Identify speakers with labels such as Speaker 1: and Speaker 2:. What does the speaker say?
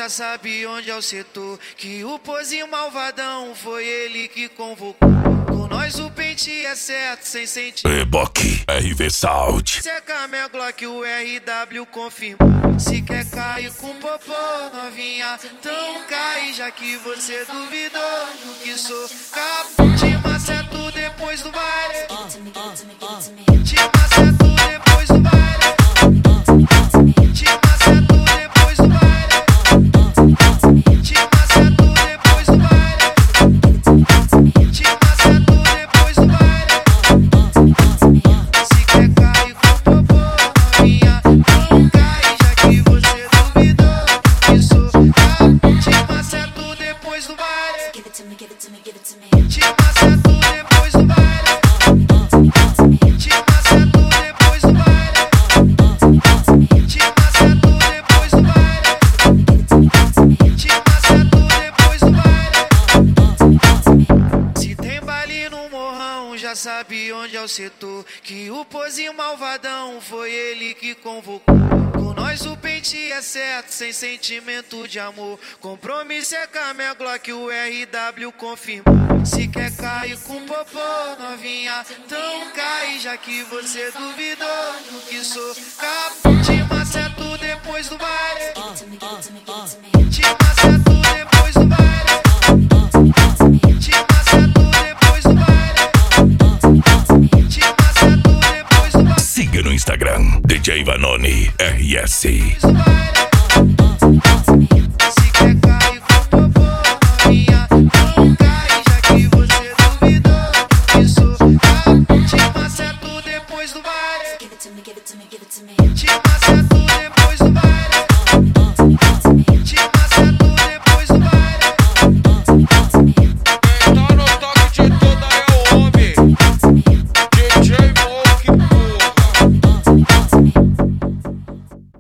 Speaker 1: já sabe onde é o setor. Que o pozinho malvadão foi ele que convocou. Com nós o pente é certo, sem sentir.
Speaker 2: Reboque, RV Sound.
Speaker 1: Se é Camel Glock, o RW confirma. Se quer cair com popô, novinha, então cai. Já que você duvidou do que sou. Te maceto depois do baile. Te maceto depois do baile. Te maceto depois do baile. Te maceto depois do baile. Te maceto depois do baile. Se quer cair com popô, novinha, não cai. Já que você duvidou que sou. Te maceto depois do baile. Te maceto depois do baile. Te maceto depois do baile. Te maceto depois do baile. Te maceto depois do baile. Se tem baile no morrão, já sabe onde é o setor. Que o pozinho malvadão foi ele que convocou. Com nós o pente é certo, sem sentimento de amor. Compromisso é Camel Glock, o RW confirma. Se quer cair com popô, novinha, então cai. Já que você duvidou do que sou. Te maceto depois do baile. Te maceto depois do baile. Te maceto depois do baile. Te maceto depois do baile.
Speaker 2: Siga no Instagram, DJ Vanoni RS.